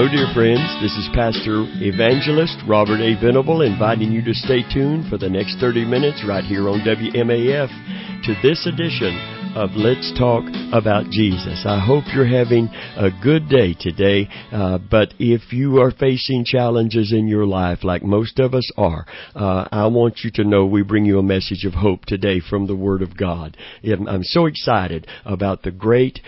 Hello, dear friends. This is Pastor Evangelist Robert A. Venable inviting you to stay tuned for the next 30 minutes right here on WMAF to this edition of Let's Talk About Jesus. I hope you're having a good day today, but if you are facing challenges in your life like most of us are, I want you to know we bring you a message of hope today from the Word of God. I'm so excited about the great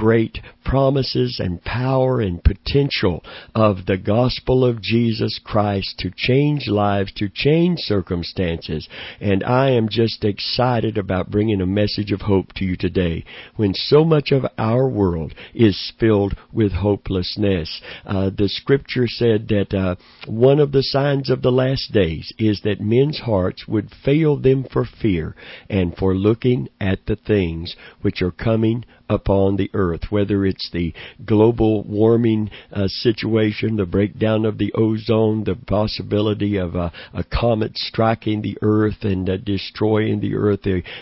promises and power and potential of the gospel of Jesus Christ to change lives, to change circumstances, and I am just excited about bringing a message of hope to you today when so much of our world is filled with hopelessness. The scripture said that one of the signs of the last days is that men's hearts would fail them for fear and for looking at the things which are coming upon the earth, whether it's the global warming situation, the breakdown of the ozone, the possibility of a comet striking the earth and destroying the earth,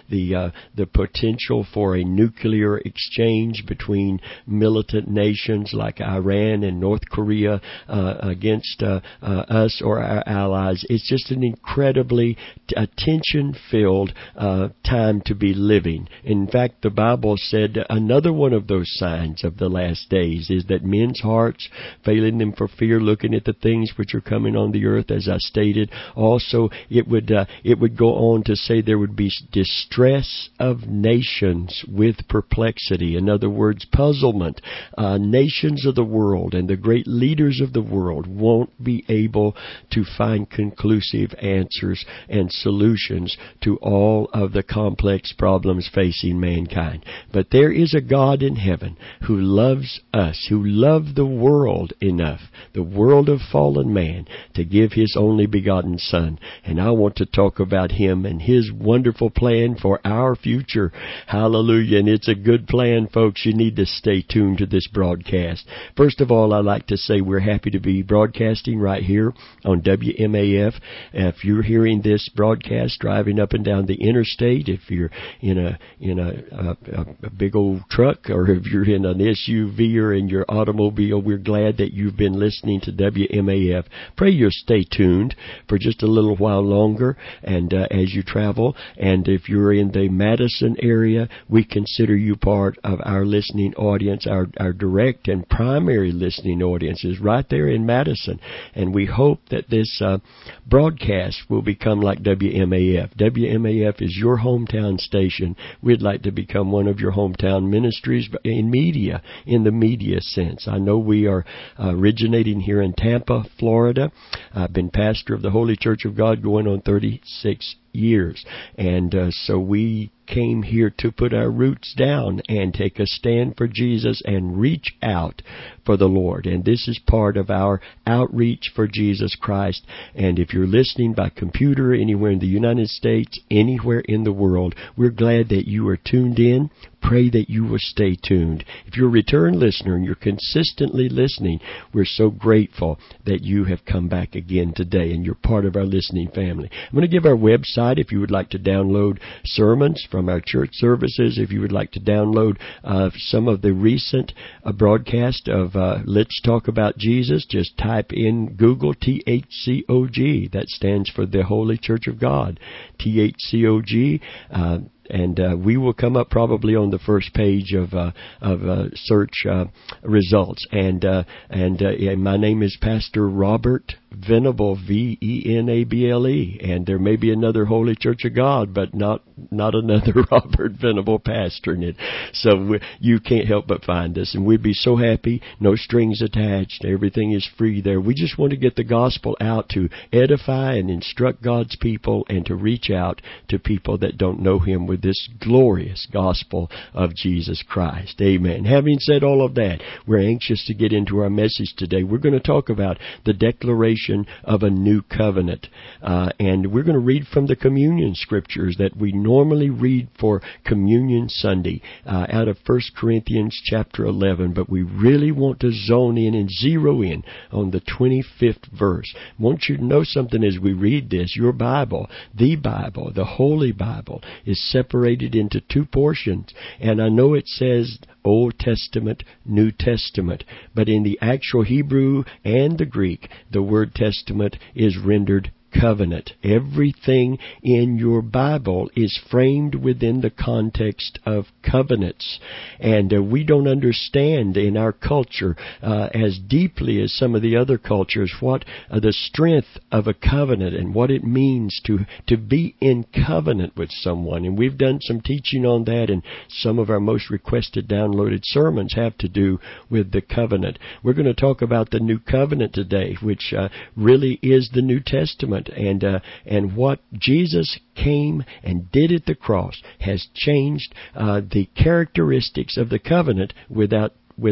the potential for a nuclear exchange between militant nations like Iran and North Korea against us or our allies. It's just an incredibly tension-filled time to be living. In fact, the Bible said another one of those signs of the last days is that men's hearts, failing them for fear, looking at the things which are coming on the earth, as I stated. Also, it would go on to say there would be distress of nations with perplexity. In other words, puzzlement. Nations of the world and the great leaders of the world won't be able to find conclusive answers and solutions to all of the complex problems facing mankind. But there is a God in heaven who loves us, who loved the world enough, the world of fallen man, to give His only begotten Son. And I want to talk about Him and His wonderful plan for our future. Hallelujah. And it's a good plan, folks. You need to stay tuned to this broadcast. First of all, I'd like to say we're happy to be broadcasting right here on WMAF. If you're hearing this broadcast driving up and down the interstate, if you're in a big old truck, or if you're in an SUV or in your automobile, we're glad that you've been listening to WMAF. Pray you'll stay tuned for just a little while longer and as you travel. And if you're in the Madison area, we consider you part of our listening audience. Our direct and primary listening audience is right there in Madison. And we hope that this broadcast will become like WMAF. WMAF is your hometown station. We'd like to become one of your hometown ministries in media, in the media sense. I know we are originating here in Tampa, Florida. I've been pastor of the Holy Church of God going on 36 years. And so we came here to put our roots down and take a stand for Jesus and reach out for the Lord. And this is part of our outreach for Jesus Christ. And if you're listening by computer anywhere in the United States, anywhere in the world, we're glad that you are tuned in. Pray that you will stay tuned. If you're a return listener and you're consistently listening, we're so grateful that you have come back again today and you're part of our listening family. I'm going to give our website if you would like to download sermons from our church services, if you would like to download some of the recent broadcast of Let's Talk About Jesus. Just type in Google THCOG. That stands for the Holy Church of God. THCOG. And we will come up probably on the first page of search results. And my name is Pastor Robert Venable, Venable, and there may be another Holy Church of God, but not another Robert Venable pastoring it. So you can't help but find us, and we'd be so happy. No strings attached. Everything is free there. We just want to get the gospel out to edify and instruct God's people and to reach out to people that don't know Him with this glorious gospel of Jesus Christ. Amen. Having said all of that, we're anxious to get into our message today. We're going to talk about the declaration of a new covenant. And we're going to read from the communion scriptures that we normally read for Communion Sunday out of 1 Corinthians chapter 11. But we really want to zone in and zero in on the 25th verse. I want you to know something as we read this. Your Bible, the Holy Bible, is separated into two portions. And I know it says Old Testament, New Testament, but in the actual Hebrew and the Greek, the word testament is rendered covenant. Everything in your Bible is framed within the context of covenants. And we don't understand in our culture as deeply as some of the other cultures what the strength of a covenant and what it means to be in covenant with someone. And we've done some teaching on that, and some of our most requested downloaded sermons have to do with the covenant. We're going to talk about the New Covenant today, which really is the New Testament. And what Jesus came and did at the cross has changed the characteristics of the covenant without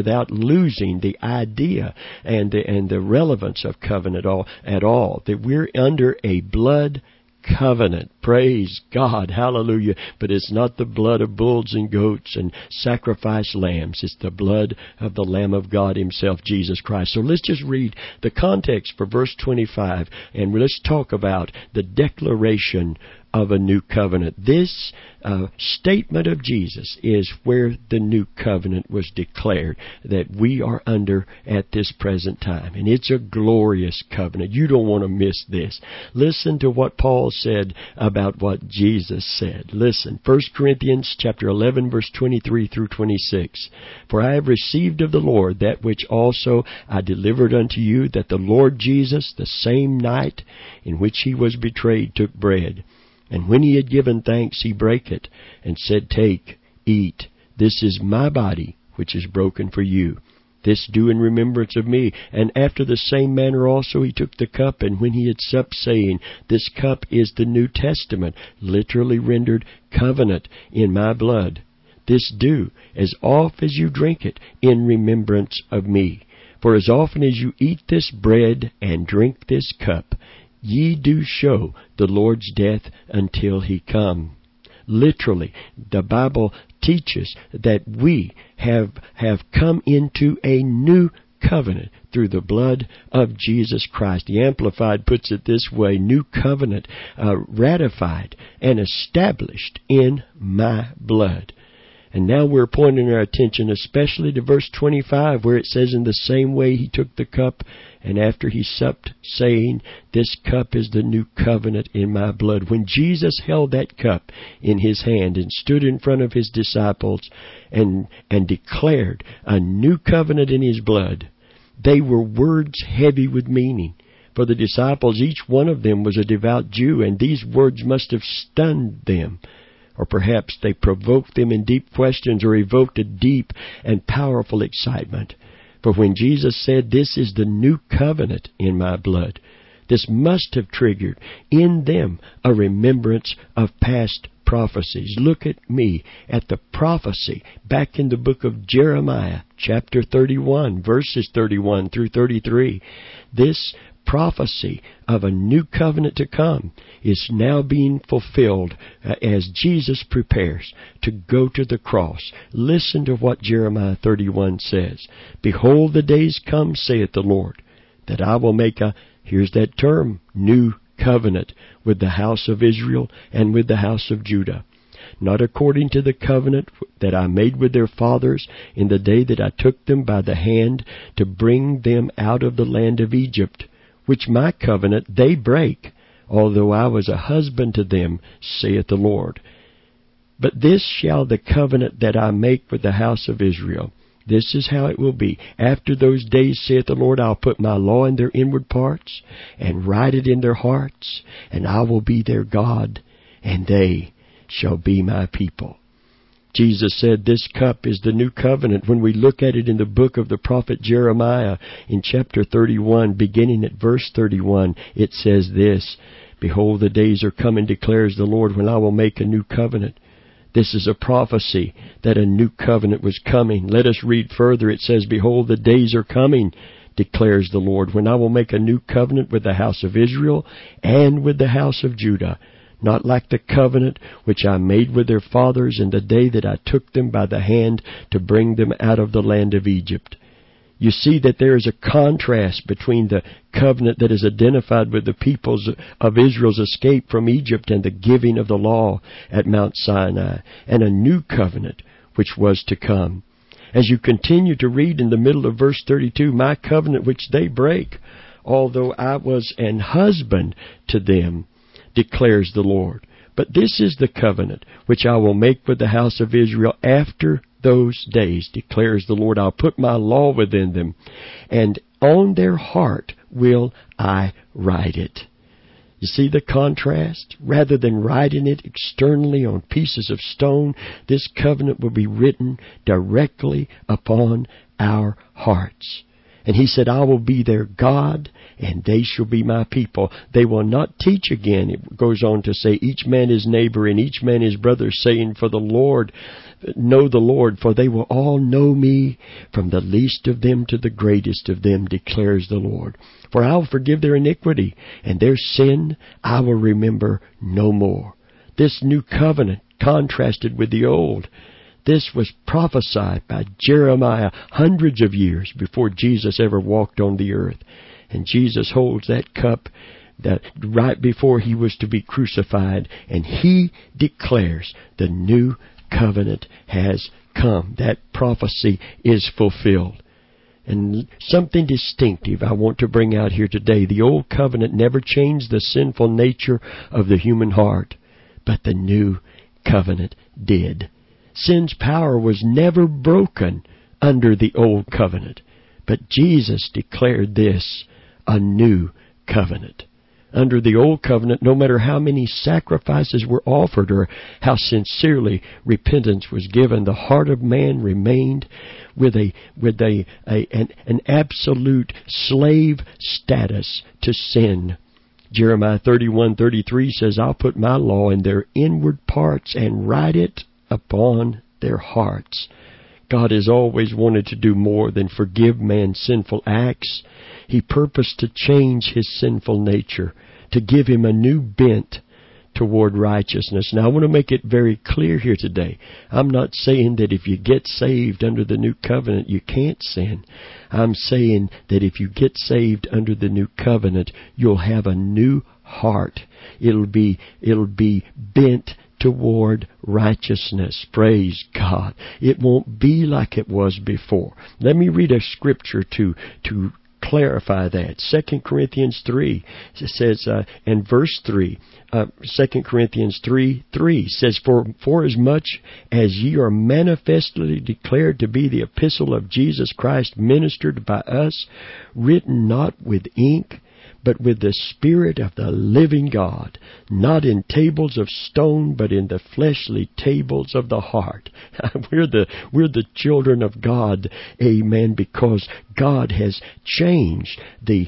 losing the idea and the relevance of covenant at all. That we're under a blood covenant. Praise God. Hallelujah. But it's not the blood of bulls and goats and sacrificed lambs. It's the blood of the Lamb of God Himself, Jesus Christ. So let's just read the context for verse 25, and let's talk about the declaration of a new covenant. This statement of Jesus is where the new covenant was declared that we are under at this present time. And it's a glorious covenant. You don't want to miss this. Listen to what Paul said about what Jesus said. Listen, 1 Corinthians chapter 11, verse 23 through 26. For I have received of the Lord that which also I delivered unto you, that the Lord Jesus, the same night in which He was betrayed, took bread. And when He had given thanks, He brake it, and said, Take, eat, this is my body, which is broken for you. This do in remembrance of me. And after the same manner also He took the cup, and when He had supped, saying, This cup is the New Testament, literally rendered covenant, in my blood. This do, as oft as you drink it, in remembrance of me. For as often as you eat this bread and drink this cup, ye do show the Lord's death until He come. Literally, the Bible teaches that we have come into a new covenant through the blood of Jesus Christ. The Amplified puts it this way: new covenant ratified and established in my blood. And now we're pointing our attention especially to verse 25, where it says, In the same way He took the cup, and after He supped, saying, This cup is the new covenant in my blood. When Jesus held that cup in His hand and stood in front of His disciples and declared a new covenant in His blood, they were words heavy with meaning. For the disciples, each one of them was a devout Jew, and these words must have stunned them. Or perhaps they provoked them in deep questions or evoked a deep and powerful excitement. For when Jesus said, This is the new covenant in my blood, this must have triggered in them a remembrance of past prophecies. Look at me at the prophecy back in the book of Jeremiah, chapter 31, verses 31 through 33. This prophecy of a new covenant to come is now being fulfilled as Jesus prepares to go to the cross. Listen to what Jeremiah 31 says. Behold, the days come, saith the Lord, that I will make here's that term, new covenant with the house of Israel and with the house of Judah. Not according to the covenant that I made with their fathers in the day that I took them by the hand to bring them out of the land of Egypt, which my covenant they break, although I was a husband to them, saith the Lord. But this shall the covenant that I make with the house of Israel. This is how it will be. After those days, saith the Lord, I'll put my law in their inward parts, and write it in their hearts, and I will be their God, and they shall be my people. Jesus said this cup is the new covenant. When we look at it in the book of the prophet Jeremiah, in chapter 31, beginning at verse 31, it says this, Behold, the days are coming, declares the Lord, when I will make a new covenant. This is a prophecy that a new covenant was coming. Let us read further. It says, Behold, the days are coming, declares the Lord, when I will make a new covenant with the house of Israel and with the house of Judah, not like the covenant which I made with their fathers in the day that I took them by the hand to bring them out of the land of Egypt. You see that there is a contrast between the covenant that is identified with the peoples of Israel's escape from Egypt and the giving of the law at Mount Sinai, and a new covenant which was to come. As you continue to read in the middle of verse 32, my covenant which they break, although I was an husband to them, declares the Lord. But this is the covenant which I will make with the house of Israel after those days, declares the Lord. I'll put my law within them, and on their heart will I write it. You see the contrast? Rather than writing it externally on pieces of stone, this covenant will be written directly upon our hearts. And he said, I will be their God, and they shall be my people. They will not teach again. It goes on to say, each man his neighbor and each man his brother, saying, for the Lord, know the Lord, for they will all know me, from the least of them to the greatest of them, declares the Lord. For I will forgive their iniquity, and their sin I will remember no more. This new covenant contrasted with the old. This was prophesied by Jeremiah hundreds of years before Jesus ever walked on the earth. And Jesus holds that cup that right before he was to be crucified, and he declares the new covenant has come. That prophecy is fulfilled. And something distinctive I want to bring out here today. The old covenant never changed the sinful nature of the human heart, but the new covenant did. Sin's power was never broken under the old covenant, but Jesus declared this a new covenant. Under the old covenant, no matter how many sacrifices were offered or how sincerely repentance was given, the heart of man remained with an absolute slave status to sin. Jeremiah 31:33 says, I'll put my law in their inward parts and write it upon their hearts. God has always wanted to do more than forgive man's sinful acts. He purposed to change his sinful nature, to give him a new bent toward righteousness. Now, I want to make it very clear here today. I'm not saying that if you get saved under the new covenant, you can't sin. I'm saying that if you get saved under the new covenant, you'll have a new heart. It'll be bent toward righteousness. Praise God. It won't be like it was before. Let me read a scripture to clarify that. 2 Corinthians 3 says, and verse 3, 2 Corinthians 3:3 says, For as much as ye are manifestly declared to be the epistle of Jesus Christ, ministered by us, written not with ink, but with the Spirit of the living God, not in tables of stone, but in the fleshly tables of the heart. We're the children of God, amen, because God has changed the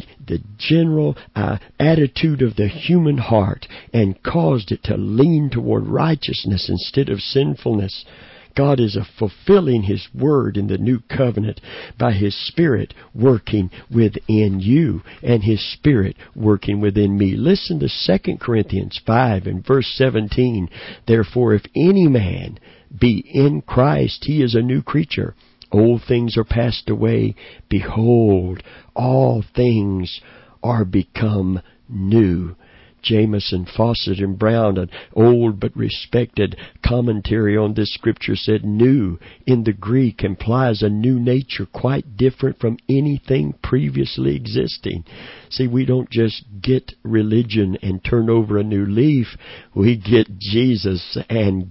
general attitude of the human heart and caused it to lean toward righteousness instead of sinfulness. God is fulfilling His Word in the new covenant by His Spirit working within you and His Spirit working within me. Listen to 2 Corinthians 5 and verse 17. Therefore, if any man be in Christ, he is a new creature. Old things are passed away. Behold, all things are become new. Jamieson, Fawcett, and Brown, an old but respected commentary on this scripture, said new in the Greek implies a new nature quite different from anything previously existing. See, we don't just get religion and turn over a new leaf. We get Jesus and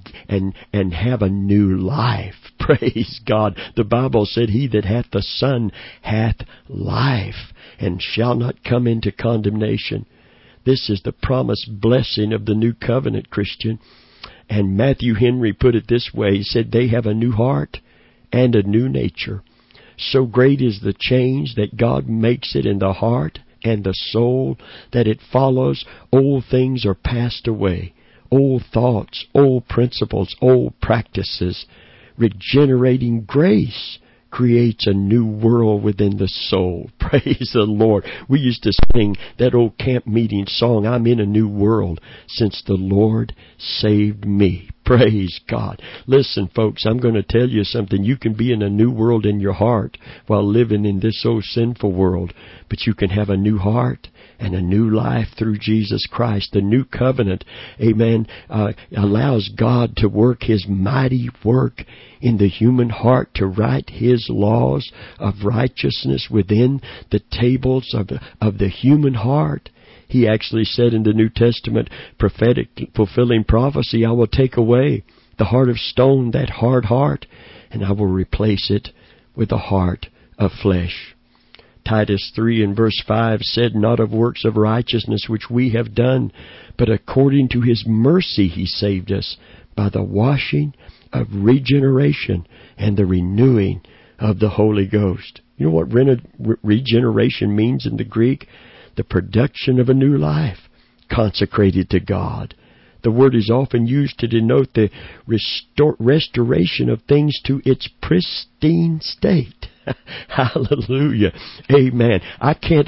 have a new life. Praise God. The Bible said, He that hath the Son hath life, and shall not come into condemnation. This is the promised blessing of the new covenant, Christian. And Matthew Henry put it this way. He said, they have a new heart and a new nature. So great is the change that God makes it in the heart and the soul that it follows old things are passed away. Old thoughts, old principles, old practices. Regenerating grace creates a new world within the soul. Praise the Lord. We used to sing that old camp meeting song, I'm in a new world since the Lord saved me. Praise God. Listen, folks, I'm going to tell you something. You can be in a new world in your heart while living in this old sinful world, but you can have a new heart and a new life through Jesus Christ. The new covenant, amen, allows God to work His mighty work in the human heart to write His laws of righteousness within the tables of the human heart. He actually said in the New Testament, prophetic, fulfilling prophecy, I will take away the heart of stone, that hard heart, and I will replace it with a heart of flesh. Titus 3 and verse 5 said, not of works of righteousness which we have done, but according to His mercy He saved us by the washing of regeneration and the renewing of the Holy Ghost. You know what regeneration means in the Greek? The production of a new life, consecrated to God. The word is often used to denote the restoration of things to its pristine state. Hallelujah. Amen. I cannot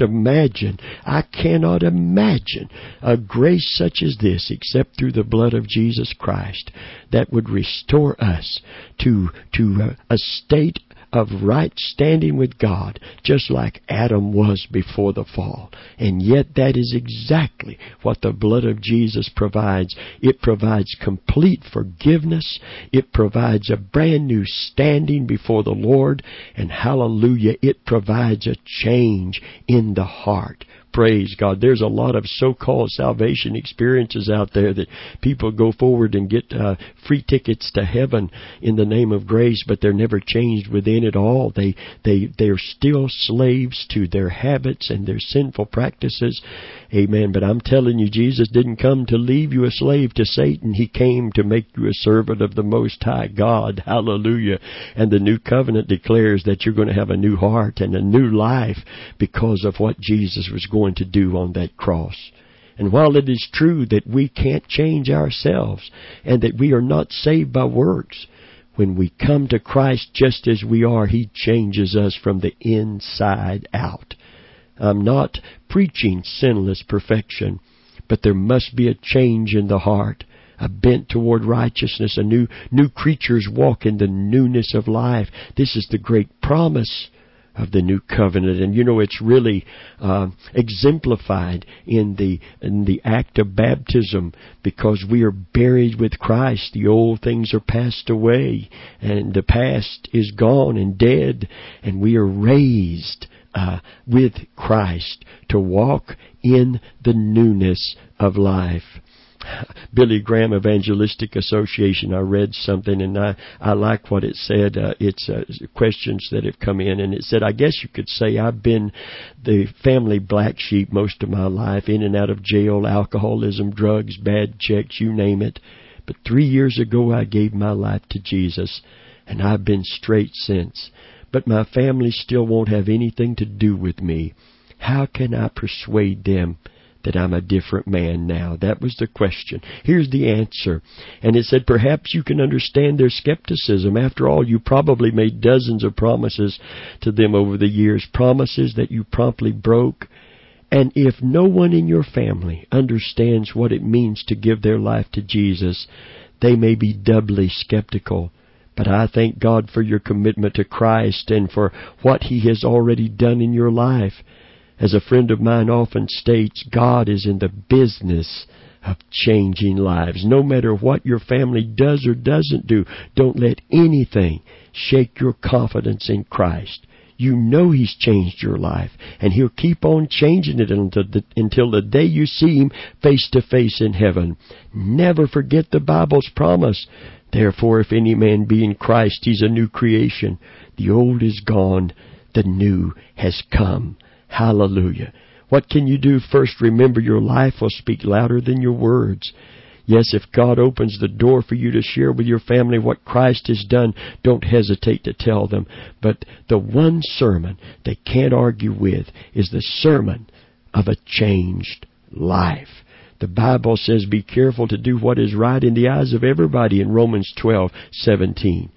imagine a grace such as this except through the blood of Jesus Christ that would restore us to a state of right standing with God, just like Adam was before the fall. And yet that is exactly what the blood of Jesus provides. It provides complete forgiveness. It provides a brand new standing before the Lord. And hallelujah, it provides a change in the heart. Praise God. There's a lot of so-called salvation experiences out there that people go forward and get free tickets to heaven in the name of grace, but they're never changed within it all. They're still slaves to their habits and their sinful practices. Amen. But I'm telling you, Jesus didn't come to leave you a slave to Satan. He came to make you a servant of the Most High God. Hallelujah. And the new covenant declares that you're going to have a new heart and a new life because of what Jesus was going to do on that cross. And while it is true that we can't change ourselves and that we are not saved by works, when we come to Christ just as we are, He changes us from the inside out. I'm not preaching sinless perfection, but there must be a change in the heart, a bent toward righteousness, a new creatures walk in the newness of life. This is the great promise of the new covenant. And you know, it's really exemplified in the act of baptism, because we are buried with Christ. The old things are passed away, and the past is gone and dead, and we are raised with Christ to walk in the newness of life. Billy Graham Evangelistic Association, I read something and I like what it said. It's questions that have come in, and it said, I guess you could say I've been the family black sheep most of my life, in and out of jail, alcoholism, drugs, bad checks, you name it. But 3 years ago I gave my life to Jesus, and I've been straight since. But my family still won't have anything to do with me. How can I persuade them that I'm a different man now? That was the question. Here's the answer. And it said, perhaps you can understand their skepticism. After all, you probably made dozens of promises to them over the years, promises that you promptly broke. And if no one in your family understands what it means to give their life to Jesus, they may be doubly skeptical. But I thank God for your commitment to Christ and for what He has already done in your life. As a friend of mine often states, God is in the business of changing lives. No matter what your family does or doesn't do, don't let anything shake your confidence in Christ. You know He's changed your life, and He'll keep on changing it until the day you see Him face to face in heaven. Never forget the Bible's promise. Therefore, if any man be in Christ, he's a new creation. The old is gone, the new has come. Hallelujah. What can you do? First, remember your life will speak louder than your words. Yes, if God opens the door for you to share with your family what Christ has done, don't hesitate to tell them. But the one sermon they can't argue with is the sermon of a changed life. The Bible says, be careful to do what is right in the eyes of everybody in Romans 12:17.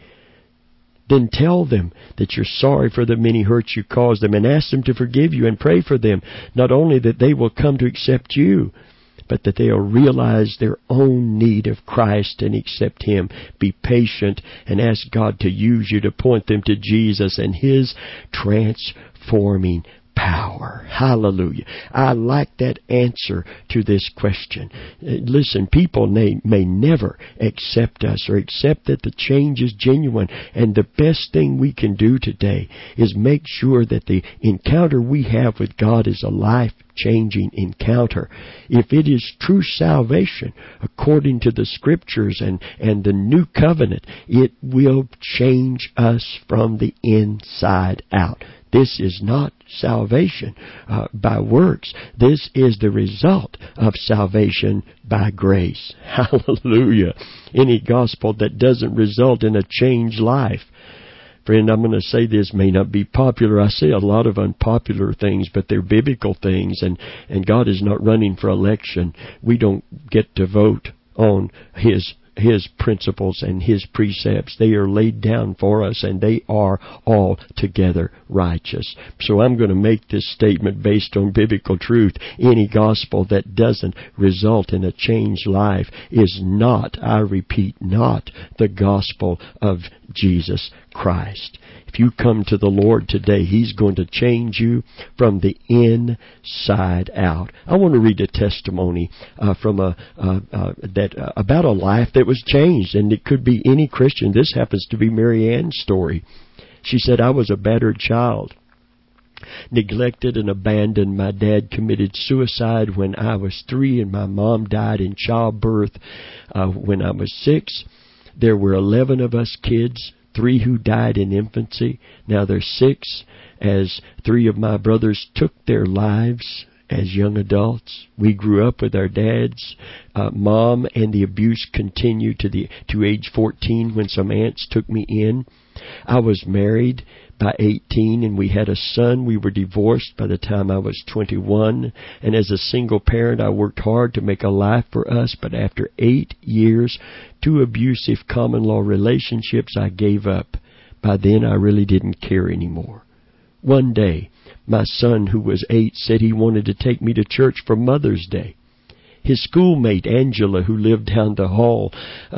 Then tell them that you're sorry for the many hurts you caused them, and ask them to forgive you and pray for them, not only that they will come to accept you, but that they'll realize their own need of Christ and accept Him. Be patient and ask God to use you to point them to Jesus and His transforming power. Hallelujah. I like that answer to this question. Listen, people may never accept us or accept that the change is genuine. And the best thing we can do today is make sure that the encounter we have with God is a life-changing encounter. If it is true salvation, according to the Scriptures and the New Covenant, it will change us from the inside out. This is not salvation by works. This is the result of salvation by grace. Hallelujah. Any gospel that doesn't result in a changed life. Friend, I'm going to say this may not be popular. I say a lot of unpopular things, but they're biblical things, and God is not running for election. We don't get to vote on His principles and His precepts. They are laid down for us, and they are altogether righteous. So I'm going to make this statement based on biblical truth. Any gospel that doesn't result in a changed life is not, I repeat, not the gospel of Jesus Christ. If you come to the Lord today, He's going to change you from the inside out. I want to read a testimony about a life that was changed, and it could be any Christian. This happens to be Mary Ann's story. She said, I was a battered child, neglected and abandoned. My dad committed suicide when I was 3, and my mom died in childbirth when I was 6. There were 11 of us kids, 3 who died in infancy. Now there's 6, as 3 of my brothers took their lives as young adults. We grew up with our dad's mom, and the abuse continued to age 14 when some aunts took me in. I was married by 18, and we had a son. We were divorced by the time I was 21, and as a single parent I worked hard to make a life for us, but after 8 years, 2 abusive common law relationships, I gave up. By then I really didn't care anymore. One day, my son, who was 8, said he wanted to take me to church for Mother's Day. His schoolmate, Angela, who lived down the hall,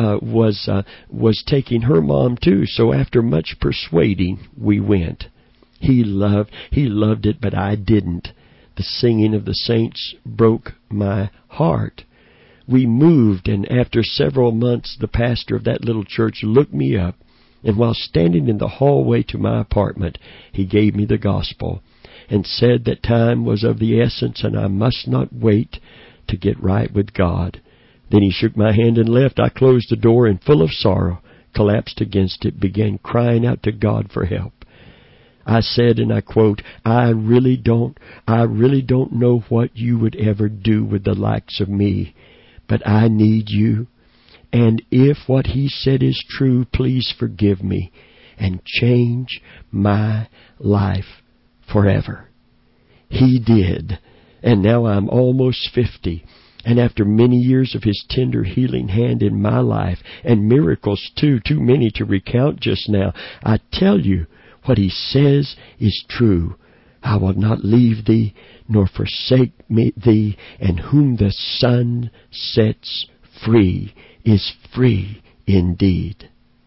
was taking her mom too. So after much persuading, we went. He loved it, but I didn't. The singing of the saints broke my heart. We moved, and after several months, the pastor of that little church looked me up, and while standing in the hallway to my apartment, he gave me the gospel and said that time was of the essence and I must not wait to get right with God. Then he shook my hand and left. I closed the door and, full of sorrow, collapsed against it, began crying out to God for help. I said, and I quote, I really don't know what you would ever do with the likes of me, but I need you. And if what he said is true, please forgive me and change my life forever. He did. And now I'm almost 50. And after many years of His tender healing hand in my life, and miracles too many to recount just now, I tell you, what He says is true. I will not leave thee, nor forsake thee, and whom the Son sets free is free indeed.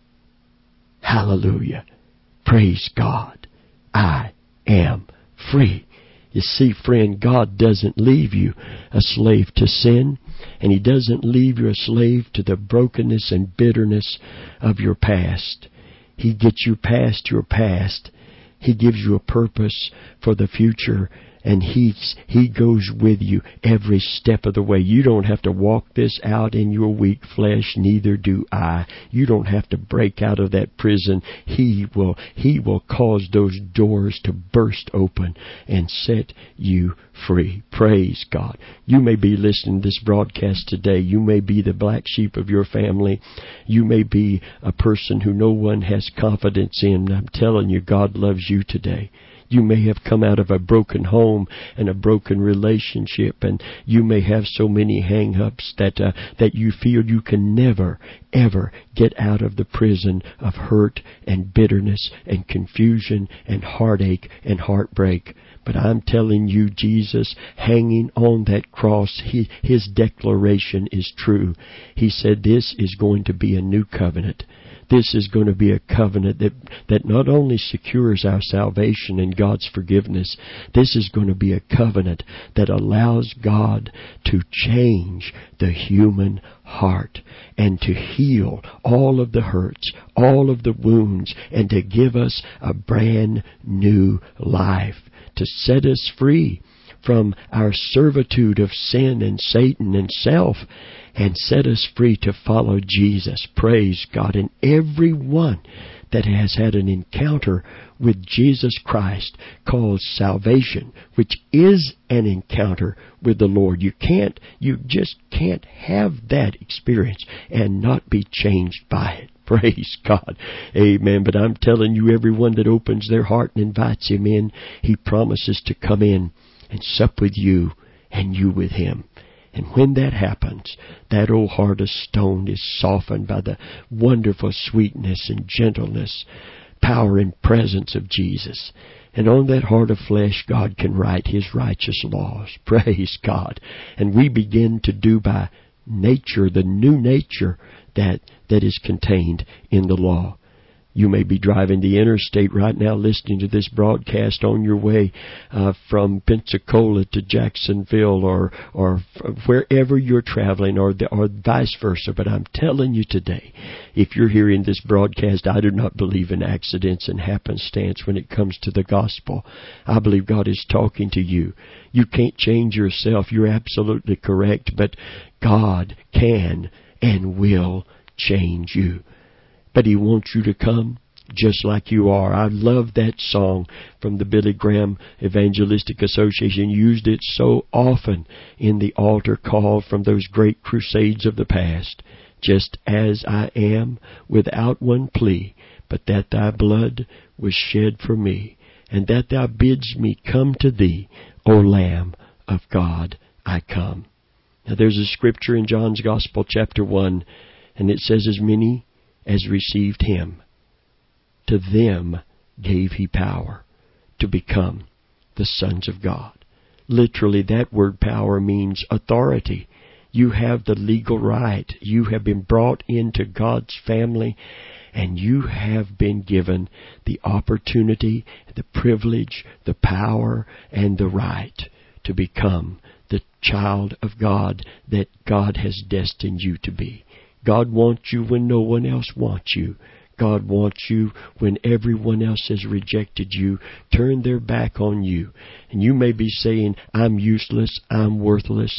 Hallelujah. Praise God. I am free. You see, friend, God doesn't leave you a slave to sin, and He doesn't leave you a slave to the brokenness and bitterness of your past. He gets you past your past. He gives you a purpose for the future, and He goes with you every step of the way. You don't have to walk this out in your weak flesh, neither do I. You don't have to break out of that prison. He will cause those doors to burst open and set you free. Praise God. You may be listening to this broadcast today. You may be the black sheep of your family. You may be a person who no one has confidence in. I'm telling you, God loves you today. You may have come out of a broken home and a broken relationship, and you may have so many hang-ups that you feel you can never, ever get out of the prison of hurt and bitterness and confusion and heartache and heartbreak. But I'm telling you, Jesus hanging on that cross, His declaration is true. He said this is going to be a new covenant. This is going to be a covenant that not only secures our salvation and God's forgiveness, this is going to be a covenant that allows God to change the human heart and to heal all of the hurts, all of the wounds, and to give us a brand new life, to set us free from our servitude of sin and Satan and self, and set us free to follow Jesus. Praise God. And everyone that has had an encounter with Jesus Christ calls salvation, which is an encounter with the Lord. You just can't have that experience and not be changed by it. Praise God. Amen. But I'm telling you, everyone that opens their heart and invites Him in, He promises to come in and sup with you and you with Him. And when that happens, that old heart of stone is softened by the wonderful sweetness and gentleness, power and presence of Jesus. And on that heart of flesh, God can write His righteous laws. Praise God. And we begin to do by nature, the new nature that is contained in the law. You may be driving the interstate right now listening to this broadcast on your way from Pensacola to Jacksonville or wherever you're traveling or vice versa. But I'm telling you today, if you're hearing this broadcast, I do not believe in accidents and happenstance when it comes to the gospel. I believe God is talking to you. You can't change yourself. You're absolutely correct. But God can and will change you. But He wants you to come just like you are. I love that song from the Billy Graham Evangelistic Association. Used it so often in the altar call from those great crusades of the past. Just as I am, without one plea, but that Thy blood was shed for me, and that Thou bidst me come to Thee, O Lamb of God, I come. Now there's a scripture in John's Gospel, chapter 1, and it says, as many as received Him, to them gave He power to become the sons of God. Literally, that word power means authority. You have the legal right. You have been brought into God's family, and you have been given the opportunity, the privilege, the power, and the right to become the child of God that God has destined you to be. God wants you when no one else wants you. God wants you when everyone else has rejected you, turned their back on you. And you may be saying, I'm useless, I'm worthless,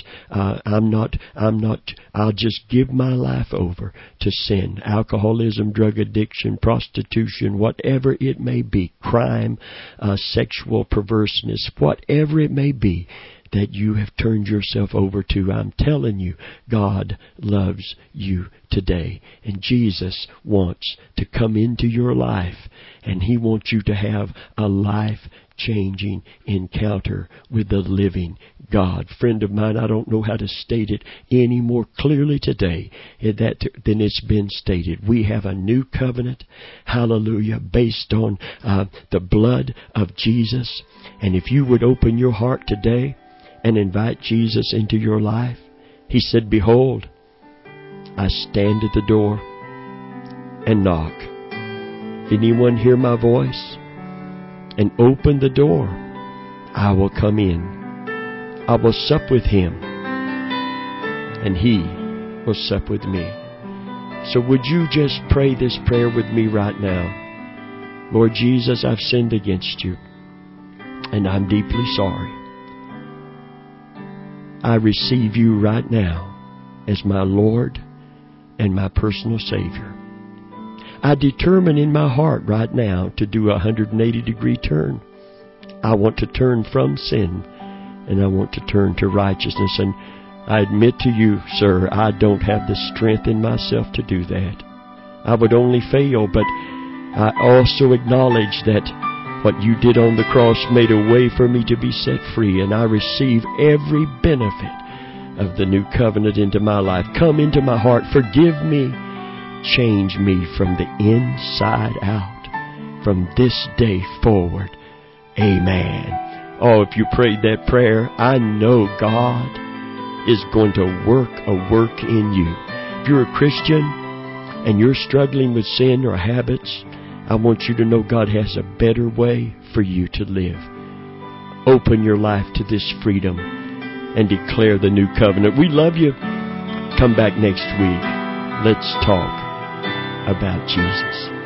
I'll just give my life over to sin, alcoholism, drug addiction, prostitution, whatever it may be, crime, sexual perverseness, whatever it may be that you have turned yourself over to. I'm telling you, God loves you today. And Jesus wants to come into your life, and He wants you to have a life-changing encounter with the living God. Friend of mine, I don't know how to state it any more clearly today than it's been stated. We have a new covenant, hallelujah, based on the blood of Jesus. And if you would open your heart today and invite Jesus into your life, He said, behold, I stand at the door and knock. If anyone hear my voice and open the door, I will come in. I will sup with him, and he will sup with me. So would you just pray this prayer with me right now? Lord Jesus, I've sinned against you, and I'm deeply sorry. I receive you right now as my Lord and my personal Savior. I determine in my heart right now to do a 180-degree turn. I want to turn from sin, and I want to turn to righteousness. And I admit to you, sir, I don't have the strength in myself to do that. I would only fail, but I also acknowledge that what you did on the cross made a way for me to be set free, and I receive every benefit of the new covenant into my life. Come into my heart, forgive me, change me from the inside out. From this day forward, amen Oh, if you prayed that prayer, I know God is going to work a work in you. If you're a Christian and you're struggling with sin or habits, I want you to know God has a better way for you to live. Open your life to this freedom and declare the new covenant. We love you. Come back next week. Let's talk about Jesus.